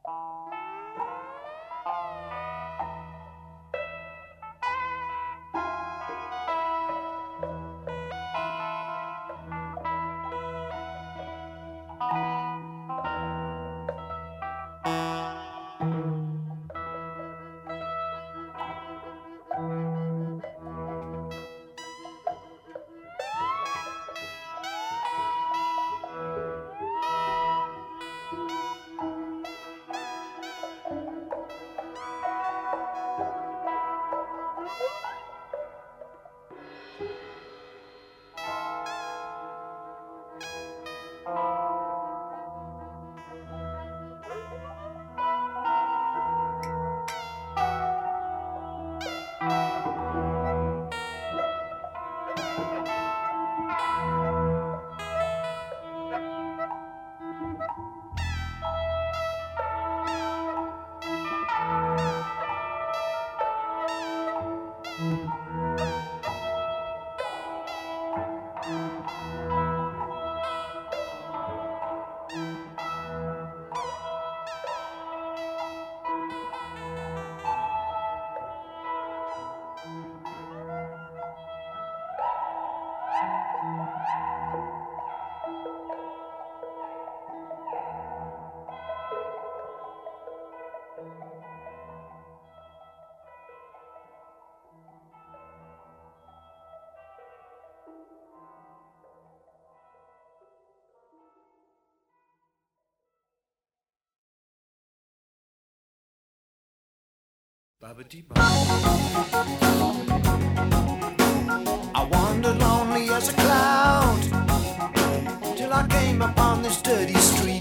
I wandered lonely as a cloud till I came upon this dirty street.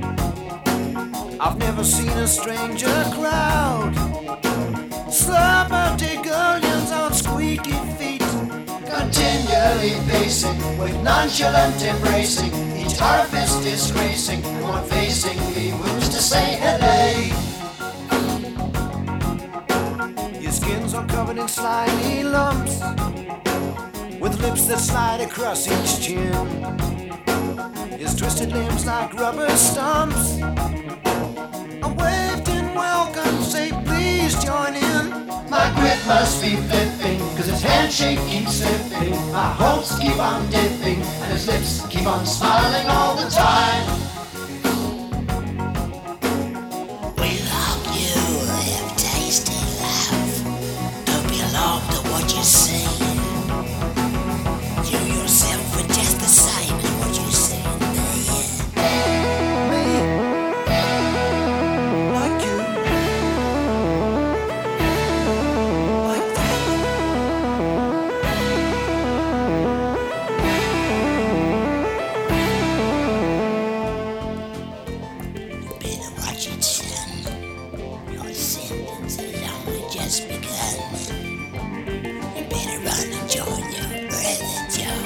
I've never seen a stranger crowd, slumber gullions on squeaky feet, continually pacing with nonchalant embracing, each orifice disgracing, one facing me moves to say hello. Your skin's all covered in slimy lumps, with lips that slide across each chin. His twisted limbs like rubber stumps. I waved in welcome, say please join in. My grit must be flipping, cause his handshake keeps slipping. My hopes keep on dipping, and his lips keep on smiling all the time. We love you, have tasty love. Don't be alarmed at what you see. You yourself were just the same as what you see there. Like you, like that. You better watch it, son. Your sentence has only just begun. You better run and join your brother John.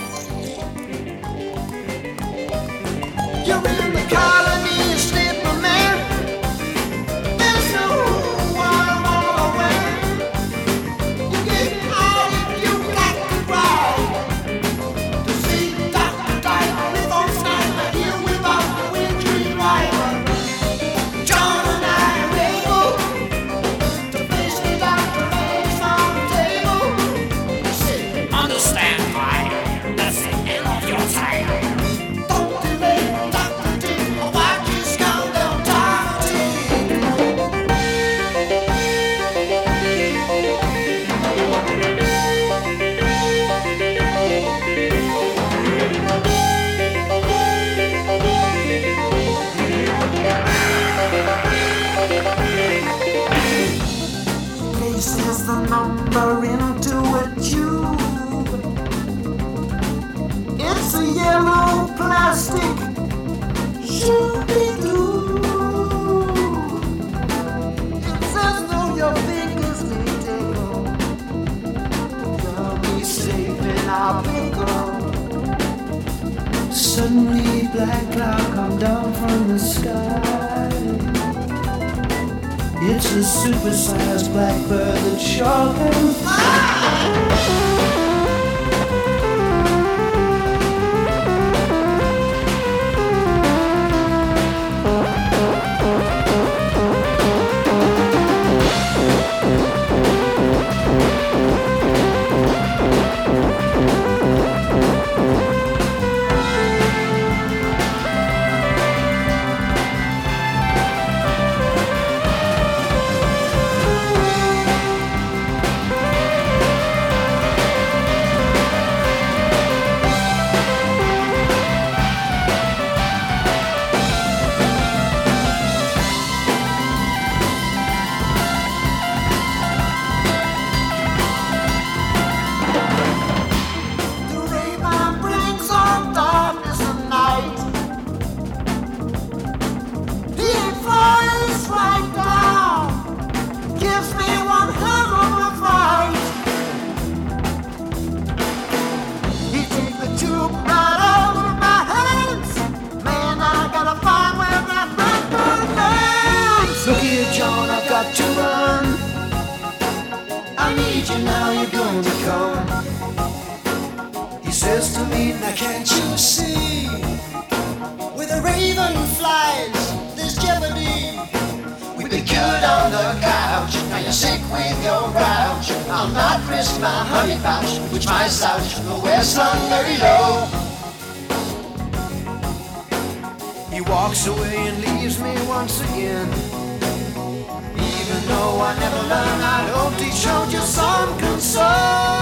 You're in the colony, slipper man. There's no one away. You get out if you got to ride. To see Dr. Dyke before Snyder, here without the wintry rider. John and I are able to face the doctor eggs on the table. Say, Understand, Ryder, that's the end of your time. don't delay, Dr. D, or watch you come down Dr. This is the number into a tube. It's a yellow plastic shooby-doo. It's as though your fingers may tingle. You'll be safe in our bingo. Suddenly black cloud come down from the sky. It's a supersized blackbird that sure can fly. now you're gonna come. He says to me, now can't you see? Where the raven flies, there's jeopardy. We'd be good on the couch, now you're sick with your grouch. I'll not risk my honey pouch, which my slouch, the west slung very low. He walks away and leaves me once again. Even though I never learned, I hope he showed you some concern.